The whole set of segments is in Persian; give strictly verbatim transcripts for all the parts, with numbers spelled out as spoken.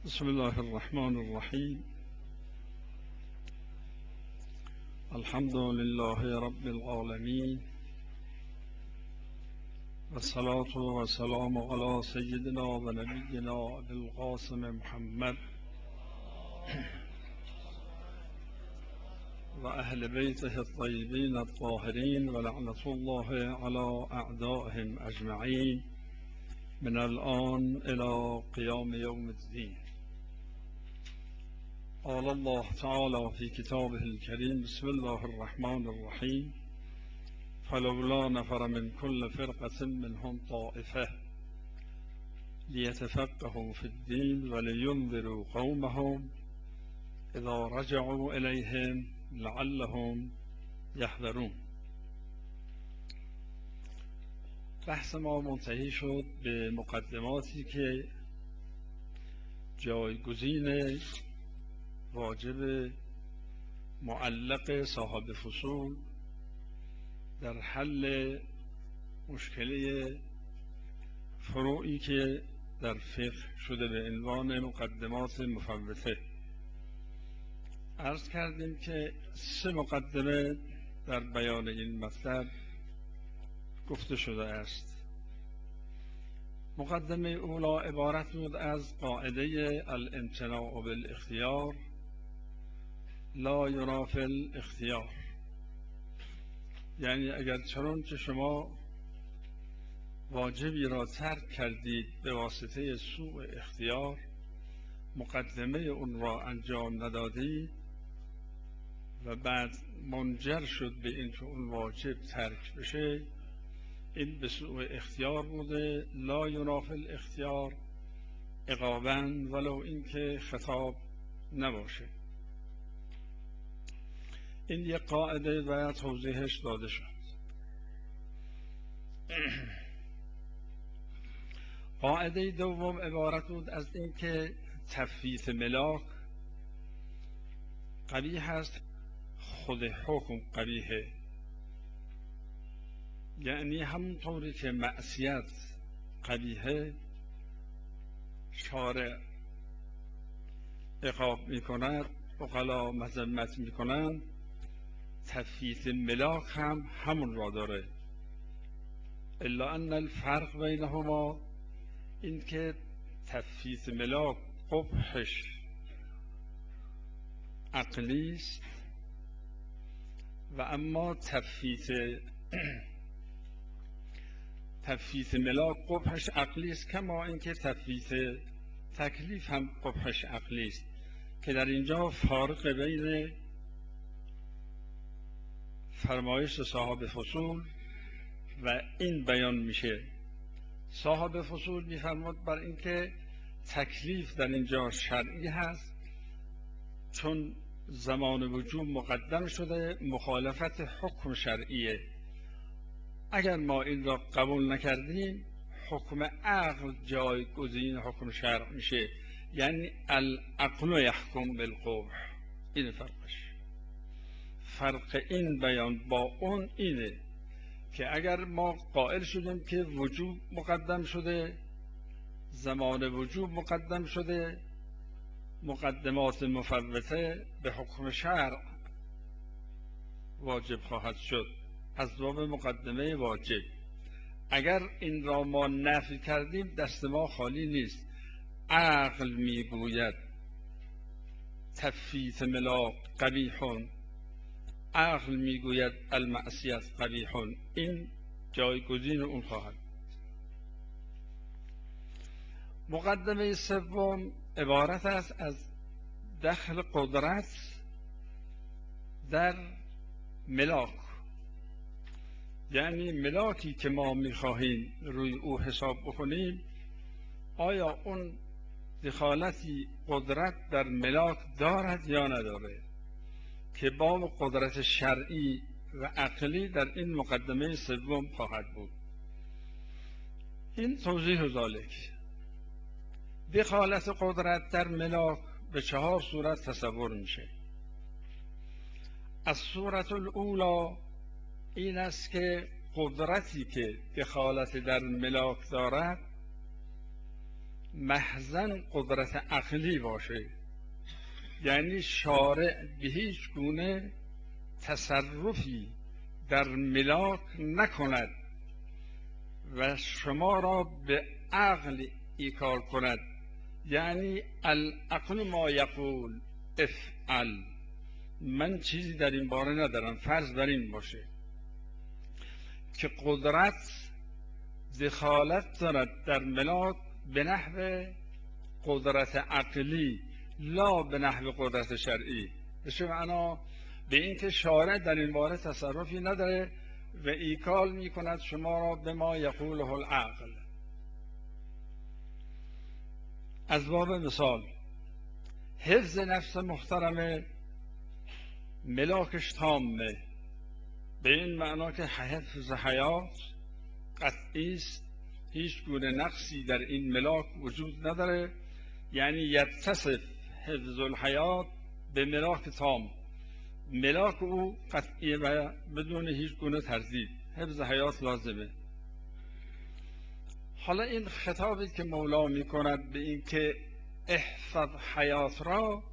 بسم الله الرحمن الرحیم. الحمد لله رب العالمین و الصلاة و السلام علی سیدنا و نبینا ابی القاسم محمد و اهل بیته الطیبین الطاهرین و لعنة الله علی اعدائهم اجمعین من الآن الى قیام یوم الدین. قال الله تعالى في كتابه الكريم بسم الله الرحمن الرحيم فلولا نفر من كل فرقة منهم طائفة ليتفقهوا في الدين ولينذروا قومهم إذا رجعوا إليهم لعلهم يحذرون. بحث ما منتهی شد به مقدماتی که جایگزین واجب معلق صاحب فصول در حل مشکله فروعی که در فقه شده به عنوان مقدمات مفوته. عرض کردیم که سه مقدمه در بیان این مطلب گفته شده است. مقدمه اولا عبارت بود از قاعده الامتناع بالاختیار لا ینافی الاختیار، یعنی اگر چنان که شما واجبی را ترک کردید به واسطه سوء اختیار، مقدمه اون را انجام ندادید و بعد منجر شد به این که اون واجب ترک بشه، این به سوء اختیار بوده. لا ینافی الاختیار عقاباً ولو اینکه خطاب نباشه. این یک قاعده و توضیحش داده شد. قاعده دوم عبارت بود از اینکه تفویت ملاک قبیح است، خود حکم قبیحه، یعنی همونطوری که معصیت قبیحه شارع عقاب میکند، عقلا مذمت میکنند، تفویت ملاک هم همون را داره. الا ان الفرق بینهما این که تفویت ملاک قبحش عقلی است و اما تفویت تفویت ملاک قبحش عقلی است، کما اینکه تفویت تکلیف هم قبحش عقلی است، که در اینجا فارق بین فرمایش صاحب فصول و این بیان میشه. صاحب فصول میفرماد بر اینکه تکلیف در اینجا شرعی هست، چون زمان وجوب مقدم شده، مخالفت حکم شرعیه. اگر ما این را قبول نکردیم، حکم عقل جایگزین حکم شرع میشه، یعنی العقل یحکم بالقبح. این فرقش. فرق این بیان با اون اینه که اگر ما قائل شدیم که وجوب مقدم شده، زمان وجوب مقدم شده، مقدمات مفوته به حکم شرع واجب خواهد شد از باب مقدمه واجب. اگر این را ما نفی کردیم، دست ما خالی نیست. عقل میگوید تفویت ملاک قبیح، عقل میگوید المعصیت قبیح، این جایگزین اون خواهد. مقدمه سوم عبارت است از دخل قدرت در ملاک، یعنی ملاکی که ما میخواهیم روی او حساب بکنیم، آیا اون دخالتی قدرت در ملاک دارد یا نداره، که باب قدرت شرعی و عقلی در این مقدمه سوم خواهد بود. این توضیح ذالک. دخالت قدرت در ملاک به چهار صورت تصور میشه. از صورت الاولا این است که قدرتی که دخالت در ملاک دارد محضاً قدرت عقلی باشه، یعنی شارع به هیچ گونه تصرفی در ملاک نکند و شما را به عقل ایکار کند، یعنی العقل ما یقول افعل، من چیزی در این باره ندارم، فرض بر این باشه که قدرت دخالت دارد در ملاک به نحو قدرت عقلی لا به نحو قدرت شرعی، به چه معنا؟ به این که شارع در این باره تصرفی نداره و ایکال می کند شما را به ما یقوله العقل. از باب مثال حفظ نفس محترمه ملاکش تامه، به این معنا که حفظ حیات قطعی است، هیچ گونه نقصی در این ملاک وجود نداره، یعنی یتصف حفظ الحیات به ملاک تام، ملاک او قطعی و بدون هیچ گونه تردید، حفظ حیات لازمه. حالا این خطابی که مولا می کند به این که احفظ حیات را،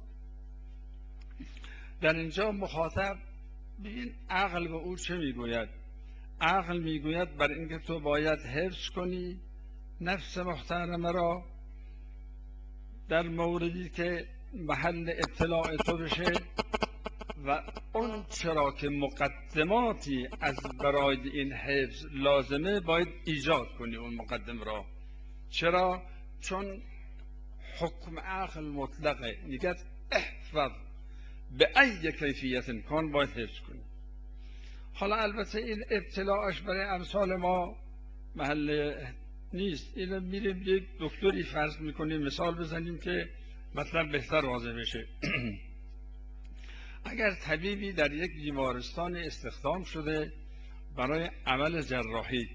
در اینجا مخاطب ببین عقل به او چه میگوید؟ عقل میگوید بر اینکه تو باید حفظ کنی نفس محترمه را در موردی که محل اطلاع تو بشه و اون چرا که مقدماتی از برای این حفظ لازمه باید ایجاد کنی اون مقدم را. چرا؟ چون حکم عقل مطلقه، میگه احفظ به ای کیفیت کن، باید حفظ کنی. حالا البته این ابتلاعش برای امثال ما محل نیست، اینو میریم یک دکتری فرض میکنیم مثال بزنیم که مطلب بهتر واضح بشه. اگر طبیبی در یک بیمارستان استخدام شده برای عمل جراحی،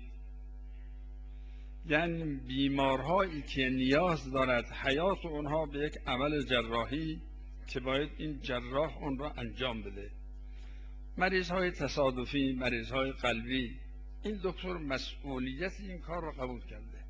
یعنی بیمارهایی که نیاز دارد حیات اونها به یک عمل جراحی که باید این جراح اون را انجام بده، مریض های تصادفی، مریض های قلبی، این دکتر مسئولیت این کار را قبول کرده.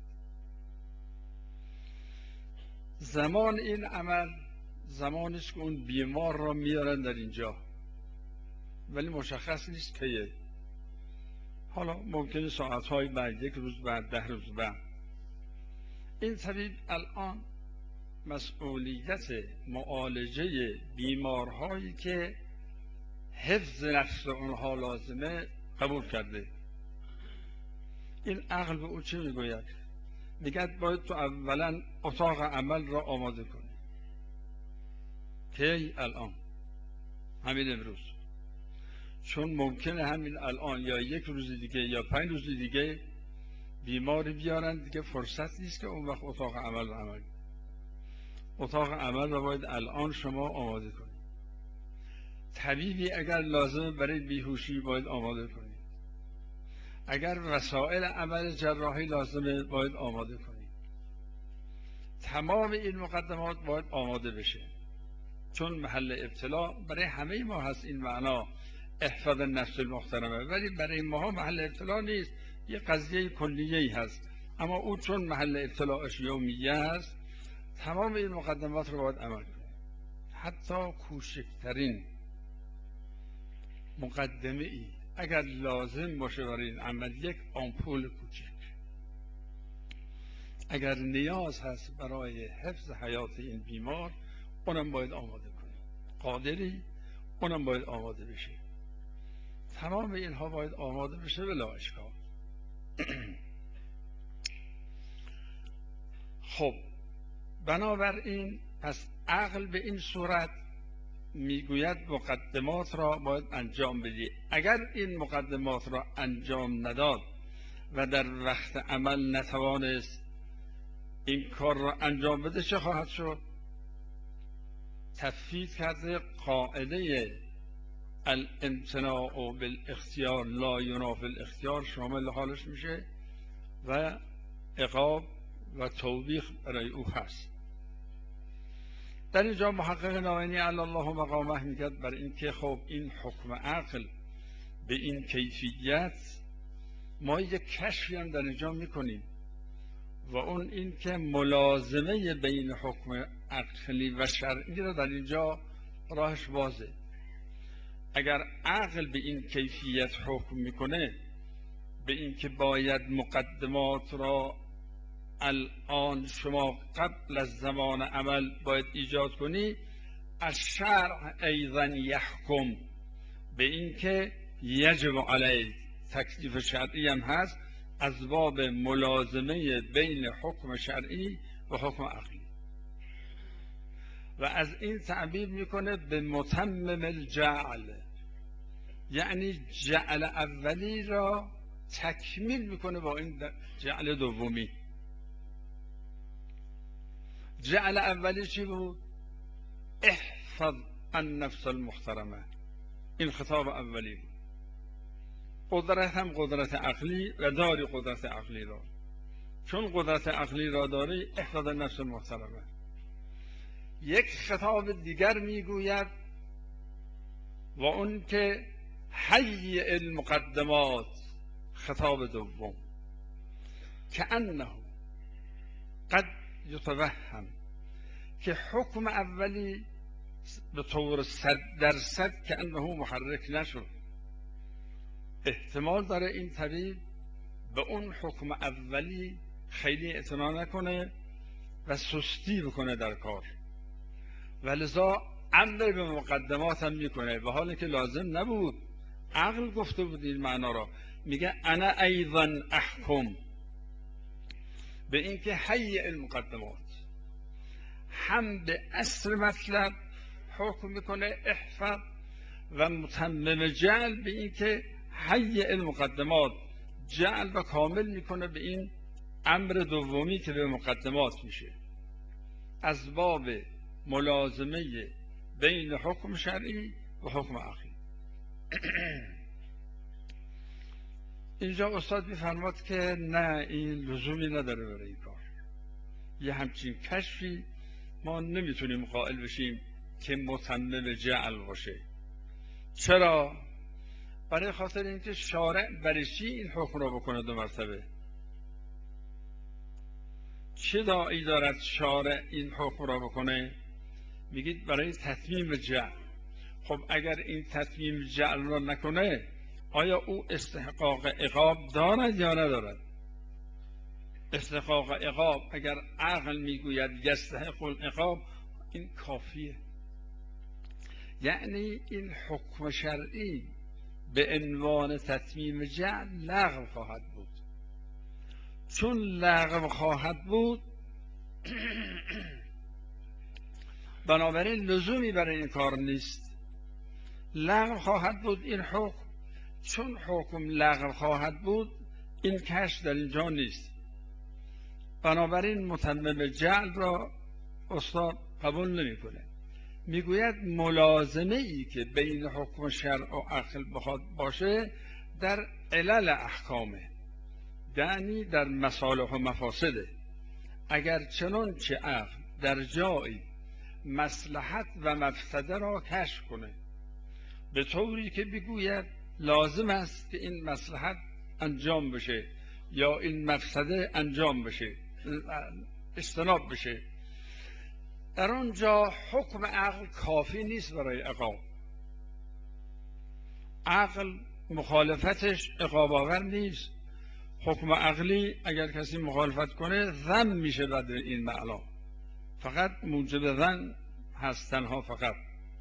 زمان این عمل زمانی است که اون بیمار را میارن در اینجا، ولی مشخص نیست کیه. حالا ممکنه ساعتهای بعد، یک روز بعد، ده روز بعد. این طبیب الان مسئولیت معالجه بیمارهایی که حفظ نفس اونها لازمه قبول کرده. این عقل به او چه میگوید؟ میگه باید تو اولا اتاق عمل را آماده کنی. کی؟ الان، همین امروز. چون ممکنه همین الان یا یک روز دیگه یا پنج روز دیگه بیماری بیارن، دیگه فرصت نیست که اون وقت اتاق عمل را عمل. اتاق عمل را باید الان شما آماده کنید. طبیبی اگر لازمه برای بیهوشی باید آماده کنید. اگر وسایل عمل جراحی لازمه باید آماده کنید. تمام این مقدمات باید آماده بشه، چون محل ابتلا برای همه ما هست. این معنا احفظ نفس المحترمه، ولی برای ما محل ابتلا نیست، یه قضیه کلیه‌ای هست. اما او چون محل ابتلاش یومیه هست، تمام این مقدمات رو باید عمل کنید. حتی کوچکترین مقدمه ای اگر لازم باشه برای این عمل، یک آمپول کوچک، اگر نیاز هست برای حفظ حیات این بیمار، اونم باید آماده کنید. قادری اونم باید آماده بشه. تمام اینها باید آماده بشه بلا اشکال. خب بنابراین پس عقل به این صورت میگوید مقدمات را باید انجام بدی. اگر این مقدمات را انجام نداد و در وقت عمل نتوانست این کار را انجام بده، چه خواهد شد؟ تفویض کرده قاعده الامتناع بالاختیار لا ینافی الاختیار شامل حالش میشه و عقاب و توبیخ برای او هست. در اینجا محقق ناینی علی الله مقامه میگه بر این که خب این حکم عقل به این کیفیت، ما یک کشفی هم در اینجا میکنیم. و اون این که ملازمه بین حکم عقلی و شرعی را در اینجا راهش بازه. اگر عقل به این کیفیت حکم میکنه، به این که باید مقدمات را الان شما قبل از زمان عمل باید ایجاد کنی، از شرع ایضا یحکم به این که یجب علیه تکلیف شرعی هم هست، از باب ملازمه بین حکم شرعی و حکم عقلی. و از این تعبیر میکنه به متمم الجعل، یعنی جعل اولی را تکمیل میکنه با این جعل دومی. جعل اولی چی بود؟ احفظ النفس المحترمه، این خطاب اولی بود. قدرت هم قدرت عقلی و داری قدرت عقلی را، چون قدرت عقلی را داری احفظ النفس المحترمه. یک خطاب دیگر میگوید و اون که حی المقدمات، خطاب دوم، که انه قد یتوهم که حکم اولی به طور صد درصد که انه محرک نشد. احتمال داره این طبیب به اون حکم اولی خیلی اعتنا نکنه و سستی بکنه در کار، ولذا امر به مقدمات هم میکنه، به حالی که لازم نبود. عقل گفته بود این معنا را. میگه انا ایضا احکم به این که حی المقدمات، هم به اصل مطلب حکم میکنه احفظ، و متمم جعل به این که حی المقدمات جعل و کامل میکنه به این امر دومی که به مقدمات میشه، از باب ملازمه بین حکم شرعی و حکم عقلی. اینجا استاد میفرماد که نه، این لزومی نداره برای این کار. یه همچین کشفی ما نمیتونیم قائل بشیم که متمم جعل باشه. چرا؟ برای خاطر اینکه شارع برای چی این حکم را بکنه دو مرتبه؟ چه داعی دارد شارع این حکم را بکنه؟ میگید برای تتمیم جعل. خب اگر این تتمیم جعل را نکنه، آیا او استحقاق عقاب دارد یا ندارد؟ استحقاق عقاب اگر عقل میگوید یستحق العقاب، این کافیه. یعنی این حکم شرعی به عنوان تتمیم جعل لغو خواهد بود. چون لغو خواهد بود بنابراین لزومی برای این کار نیست. لغو خواهد بود این حکم، چون حکم لغو خواهد بود این کش در اینجا نیست. بنابراین متمم جعل را استاد قبول نمی کنه. میگوید ملازمه ای که بین حکم شرع و عقل بخواد باشه در علل احکامه، یعنی در مصالح و مفاسده. اگر چنانچه عقل در جایی مصلحت و مفسده را کشف کنه به طوری که بگوید لازم است که این مصلحت انجام بشه یا این مفسده انجام بشه، اجتناب بشه، در آنجا حکم عقل کافی نیست برای عقاب. عقل مخالفتش عقاب آور نیست. حکم عقلی اگر کسی مخالفت کنه ذم میشه بعد این معنا، فقط موجب ذم هست تنها. فقط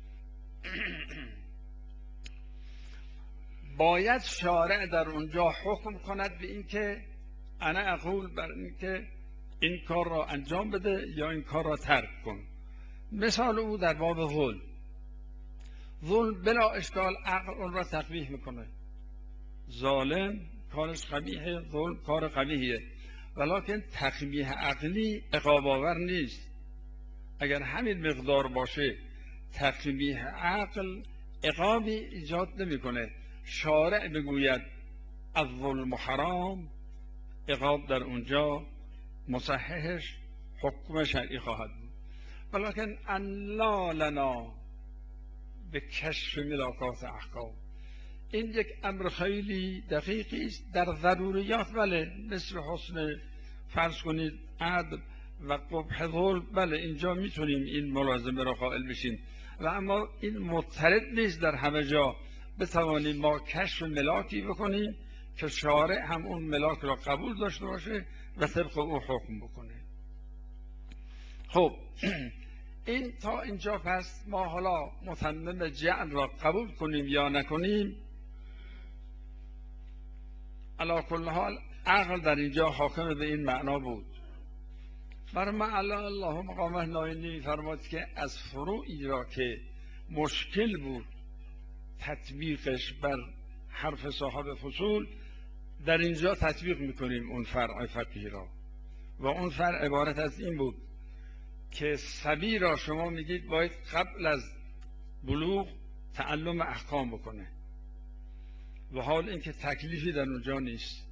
باید شارع در اونجا حکم کند به این که انا اقول بر این که این کار را انجام بده یا این کار را ترک کن. مثال او در باب ظلم. ظلم بلا اشکال عقل اون را تقبیح میکنه. ظالم کارش قبیحه، ظلم کار قبیحیه، ولکن تقبیح عقلی عقاب آور نیست. اگر همین مقدار باشه تقبیح عقل عقابی ایجاد نمیکنه. شارع بگوید الظلم حرام، عقاب در اونجا مصححش حکم شرعی خواهد بود. ولکن الا لنا به کشف ملاکات احکام، این یک امر خیلی دقیقی است. در ضروریات بله، مثل حسن فرض کنید عدل و قبح ظلم، بله اینجا میتونیم این ملازمه را قائل بشیم، و اما این مضطرد نیست در همه جا بتوانیم ما کشف ملاکی بکنیم که شارع هم اون ملاک را قبول داشته باشه و طبق او حکم بکنه. خب این تا اینجا پس ما حالا متمم جعل را قبول کنیم یا نکنیم، علی کل حال عقل در اینجا حاکم به این معنا بود. برای من الله مقامه ناینی فرمود که از فروعی را که مشکل بود تطبیقش بر حرف صاحب فصول، در اینجا تطبیق میکنیم اون فرع فقهی را، و اون فرع عبارت از این بود که صبی را شما میگید باید قبل از بلوغ تعلم احکام بکنه، و حال اینکه تکلیفی در اونجا نیست.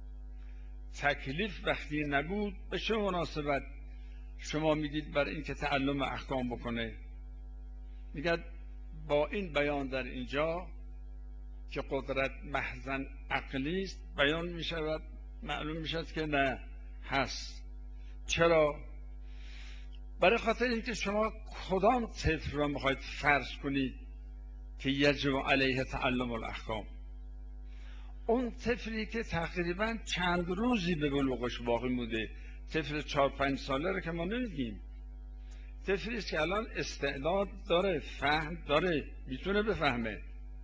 تکلیف وقتی نبود به چه مناسبت شما میگید بر اینکه تعلم احکام بکنه؟ میگد با این بیان در اینجا که قدرت محضاً عقلی است بیان میشود، معلوم میشد که نه هست. چرا؟ برای خاطر اینکه شما کدام طفل را میخواید فرض کنید که یجب علیه تعلم الاحکام؟ اون طفلی که تقریبا چند روزی به بلوغش باقی مونده، طفل چهار پنج ساله رو که ما نمیگیم، طفلی است که الان استعداد داره، فهم داره، میتونه بفهمه،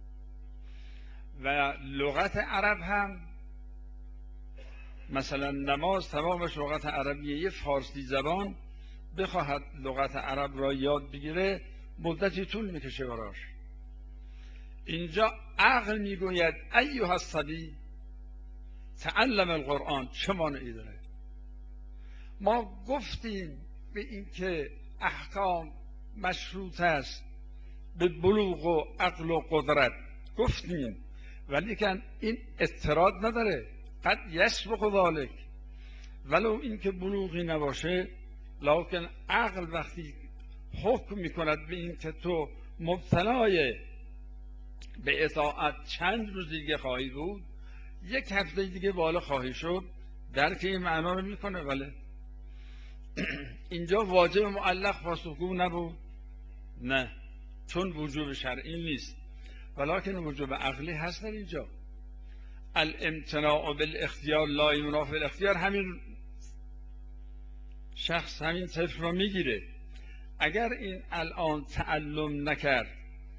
و لغت عرب هم مثلا نماز تمامش لغت عربیه. یه فارسی زبان بخواهد لغت عرب را یاد بگیره مدتی طول میکشه براش. اینجا عقل میگوید ایها الصبی تعلم القرآن. چه مانعی داره؟ ما گفتیم به اینکه احکام مشروط است به بلوغ و عقل و قدرت، گفتیم، ولی که این اضطراد نداره. قد یسبق ذلک، ولو اینکه بلوغی نباشه، لکن عقل وقتی حکم میکند به این که تو مبتلای به اطاعت چند روز دیگه خواهی بود، یک هفته دیگه بالا خواهی شد، درک این معنا رو میکنه. بله اینجا واجب معلق پاسخگو نبود؟ نه، چون وجوب شرعی نیست، ولکن وجوب عقلی هست در اینجا. الامتناع بالاختیار لا ینافی الاختیار، همین شخص همین طفل رو میگیره. اگر این الان تعلم نکرد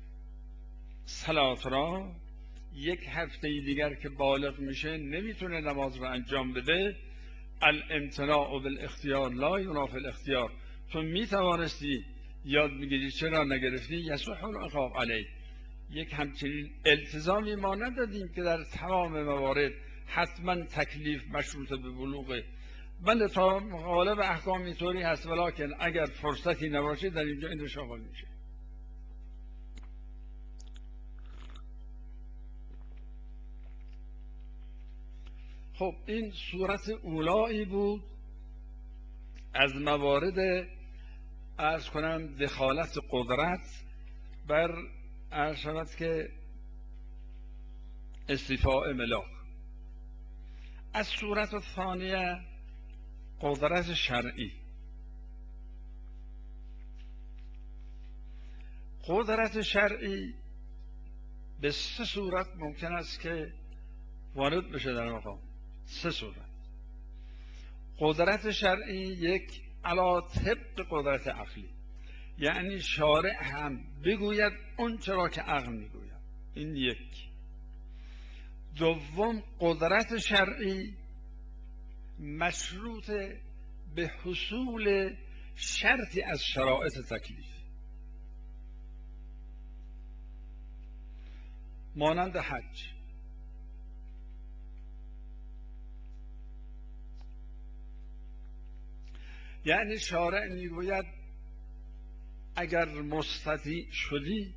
صلات را، یک هفته دیگر که بالغ میشه نمیتونه نماز رو انجام بده. الامتناع بالاختیار لا ینافی الاختیار، تو میتوانستی یاد بگیری چرا نگرفتی؟ یصح العقاب علیه. یک همچنین التزامی ما ندادیم که در تمام موارد حتما تکلیف مشروط به بلوغه. بله تا غالب احکام اینطوری هست، ولکن اگر فرصتی نباشه در اینجا این شامل میشه. خب این صورت اولایی بود از موارد عرض کنم دخالت قدرت بر عرض شود که استیفاء ملاک. از صورت ثانیه قدرت شرعی. قدرت شرعی به سه صورت ممکن است که وارد بشه در مقام. سه صورت. قدرت شرعی یک علی طبق قدرت عقلی، یعنی شارع هم بگوید اون چرا که عقل میگوید. این یک. دوم قدرت شرعی مشروط به حصول شرطی از شرایط تکلیف، مانند حج. یعنی شارع میگوید اگر مستطیع شدی،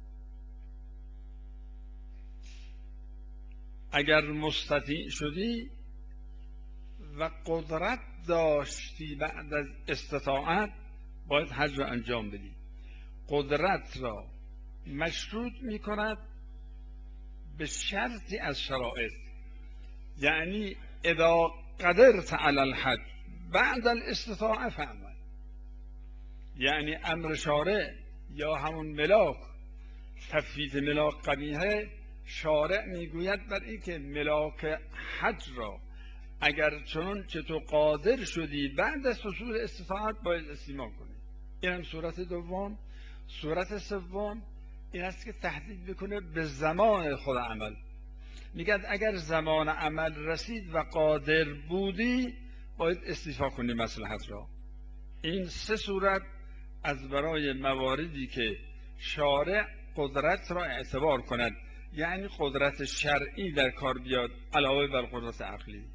اگر مستطیع شدی و قدرت داشتی بعد از استطاعت، باید حج را انجام بدی. قدرت را مشروط می کند به شرطی از شرایط، یعنی اذا قدرت علی الحج بعد الاستطاعه فعمل. یعنی امر شارع یا همون ملاک، تفویت ملاک قبیحه، شارع میگوید بر این که ملاک حج را اگر چنان که تو قادر شدی بعد از حصول استطاعت باید استعمال کنی. این هم صورت دوم. صورت سوم این است که تهدید بکنه به زمان خود عمل. میگه اگر زمان عمل رسید و قادر بودی باید استعفا کنی مصلحت را. این سه صورت از برای مواردی که شارع قدرت را اعتبار کند، یعنی قدرت شرعی در کار بیاد علاوه بر قدرت عقلی.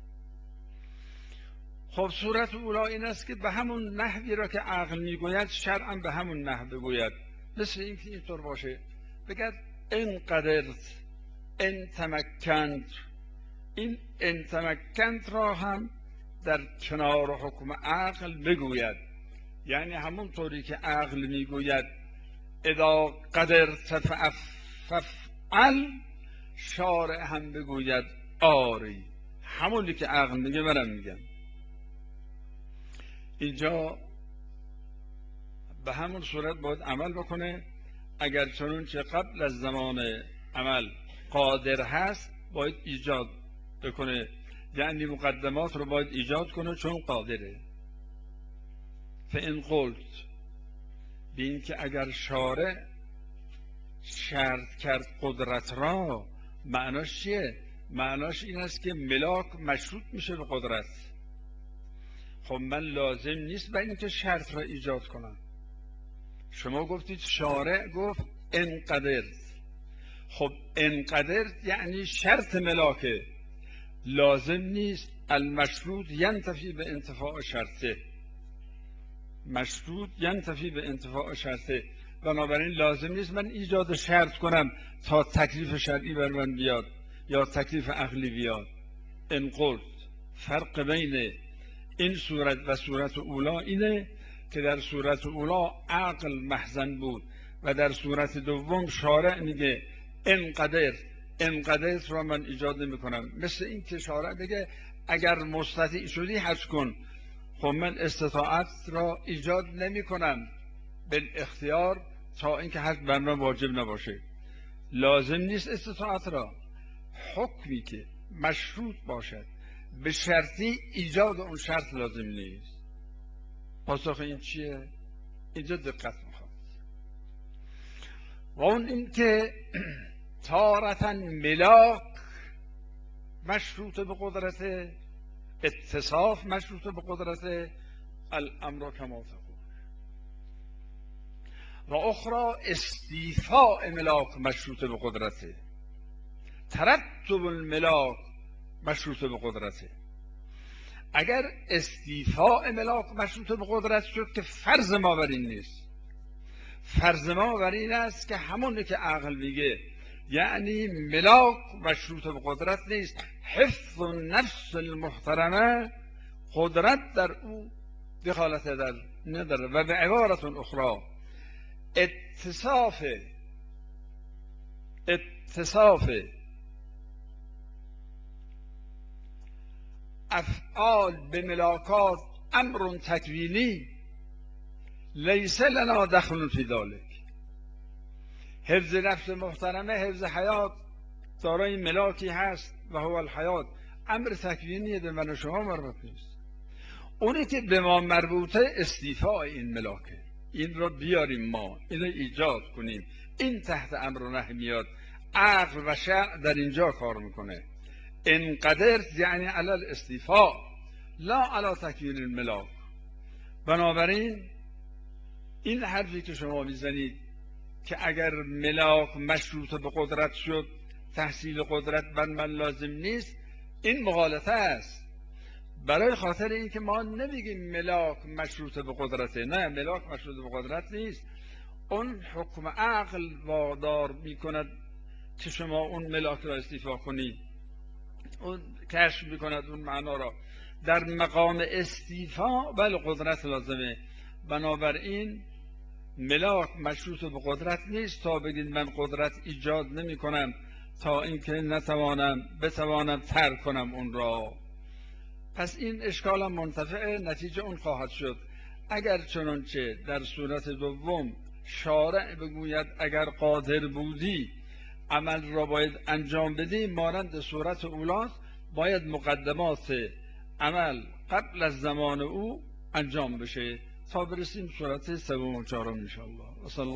خب صورت اولا این است که به همون نحوی را که عقل میگوید شرعا به همون نحو بگوید. مثل این که اینطور باشه بگد ان قدرت ان تمکنت. این ان تمکنت را هم در کنار حکم عقل بگوید، یعنی همون طوری که عقل میگوید اذا قدرت فافعل، شارع هم بگوید آری، همونی که عقل میگه منم میگم. اینجا به همون صورت باید عمل بکنه. اگر چنون که قبل از زمان عمل قادر هست باید ایجاد بکنه، یعنی مقدمات رو باید ایجاد کنه چون قادره. فإن قلت، بین که اگر شارع شرط کرد قدرت را، معناش چیه؟ معناش این است که ملاک مشروط میشه به قدرت. خب من لازم نیست برای اینکه شرط را ایجاد کنم. شما گفتید شارع گفت ان قدرت. خب ان قدرت یعنی شرط ملاکه، لازم نیست. المشروط ینتفی به انتفاع شرطه. مشروط ینتفی به انتفاع شرطه. بنابراین لازم نیست من ایجاد شرط کنم تا تکلیف شرعی بر من بیاد یا تکلیف عقلی بیاد. ان قلت، فرق بین این صورت و صورت اولا اینه که در صورت اولا عقل محزن بود و در صورت دوم شارع میگه انقدر انقدر را من ایجاد نمی کنم. مثل این که شارع بگه اگر مستطیع شدی حج کن. خب من استطاعت را ایجاد نمی کنم بالاختیار تا اینکه حج بر من واجب نباشه. لازم نیست استطاعت را، حکمی که مشروط باشد به شرطی ایجاد اون شرط لازم نیست. پاسخ این چیه؟ اینجا دقت میخواد. و اون این که تارتاً ملاک مشروط به قدرت، اتصاف مشروط به قدرت، الامر کما تقول. و اخرى استیفاء ملاک مشروط به قدرته، ترتب الملاک مشروط به قدرته. اگر استیفاء ملاک مشروط به قدرت شد که فرض ما بر این نیست. فرض ما بر این است که همونی که عقل میگه، یعنی ملاک مشروط به قدرت نیست. حفظ النفس المحترمه، قدرت در او دخالت در نداره. و به عبارت اخرى اتصاف اتصاف افعال به ملاکات امر تکوینی لیس لنا دخل فی ذلک. حفظ نفس محترمه، حفظ حیات، دارای ملاکی هست و هو الحیات، امر تکوینیه، به من و شما مربوط نیست. اونی که به ما مربوطه استیفاء این ملاکه، این رو بیاریم ما، این رو ایجاد کنیم. این تحت امر و نهی میاد. عقل و شرع در اینجا کار میکنه. ان قدرت یعنی علی الاستیفاء لا علی تکوین الملاک. بنابراین این حرفی که شما میزنید که اگر ملاک مشروط به قدرت شد تحصیل قدرت بر من لازم نیست، این مغالطه است. برای خاطر این که ما نمیگیم ملاک مشروط به قدرته، نه، ملاک مشروط به قدرت نیست. اون حکم عقل وادار میکند که شما اون ملاک را استیفا کنید، اون کشف میکند اون معنا را. در مقام استیفا بل قدرت لازمه. بنابراین ملاک مشروط به قدرت نیست تا بگید من قدرت ایجاد نمی کنم تا اینکه نتوانم بتوانم ترک کنم اون را. پس این اشکال هم منتفع نتیجه اون خواهد شد. اگر چنانچه در صورت دوم شارع بگوید اگر قادر بودی عمل را باید انجام بدی، مانند صورت اولاست، باید مقدمات عمل قبل از زمان او انجام بشه تا برسیم صورت سوم و چهارم ان شاء الله.